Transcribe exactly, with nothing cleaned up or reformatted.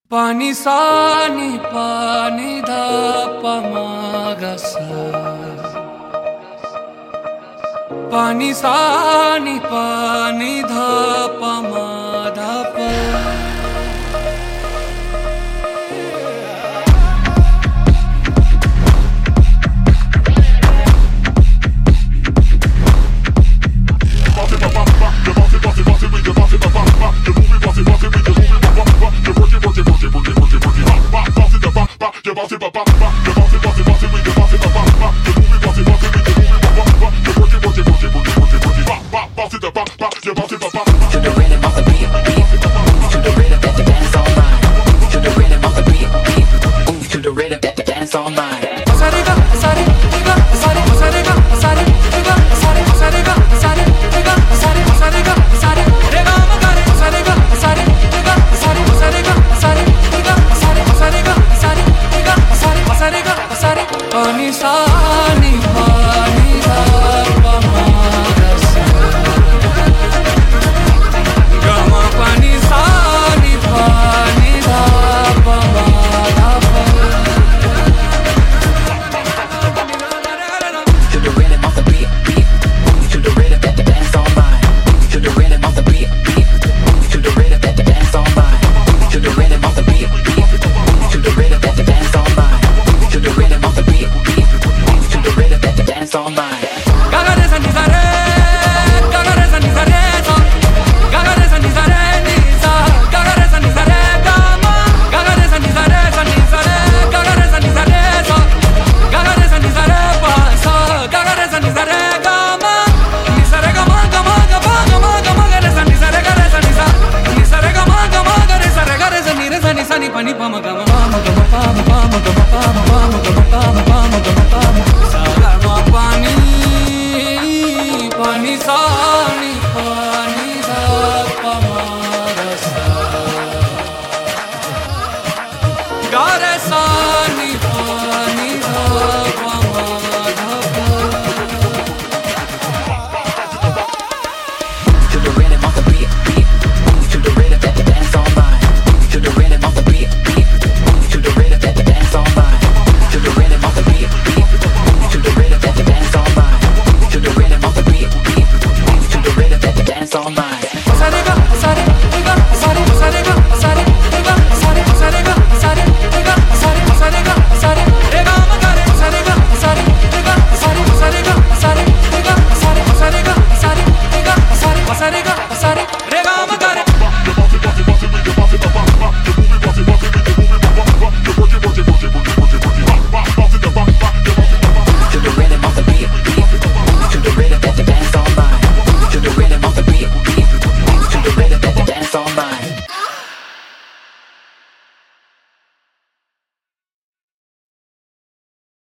पानी सा नि पानी धा प म ग सा पानी सा नि पानी धा प म धा प पानी सा नि पानी धा प म ग सा ग म पानी सा नि पानी धा प म धा प To the rhythm of the beat, beat. Move to the rhythm that the dance online. Move to the rhythm of the beat, beat. Move to the rhythm that the dance online. Move to the rhythm of the beat, beat. Move to the rhythm that the dance online. Move to the rhythm of the beat, beat. Move to the rhythm that the dance online. Ga ga re sa ni sa re, ga ga re sa ni sa re sa, ga ga re sa ni sa re ni sa, ga ga re sa ni sa re ga ma, ga ga re sa ni sa re sa ni sa re, ga ga re sa ni sa re sa, ga ga re sa ni sa re pa sa, ga ga re sa ni sa re ga ma, ni sa re ga ma ga ma ga pa ga ma ga ma ga re sa ni sa re ga re sa ni sa, ni sa re ga ma ga ma ga re sa re ga re sa ni re sa ni sa ni pa ni pa ma ga ma pa ma ga ma pa ma pa ma ga ma pa ma pa ma ga ma pa ma pa ma ga ma pa ma sa ga ma pa ni पानी सा नि पानी धा प म ग सा ग रे सा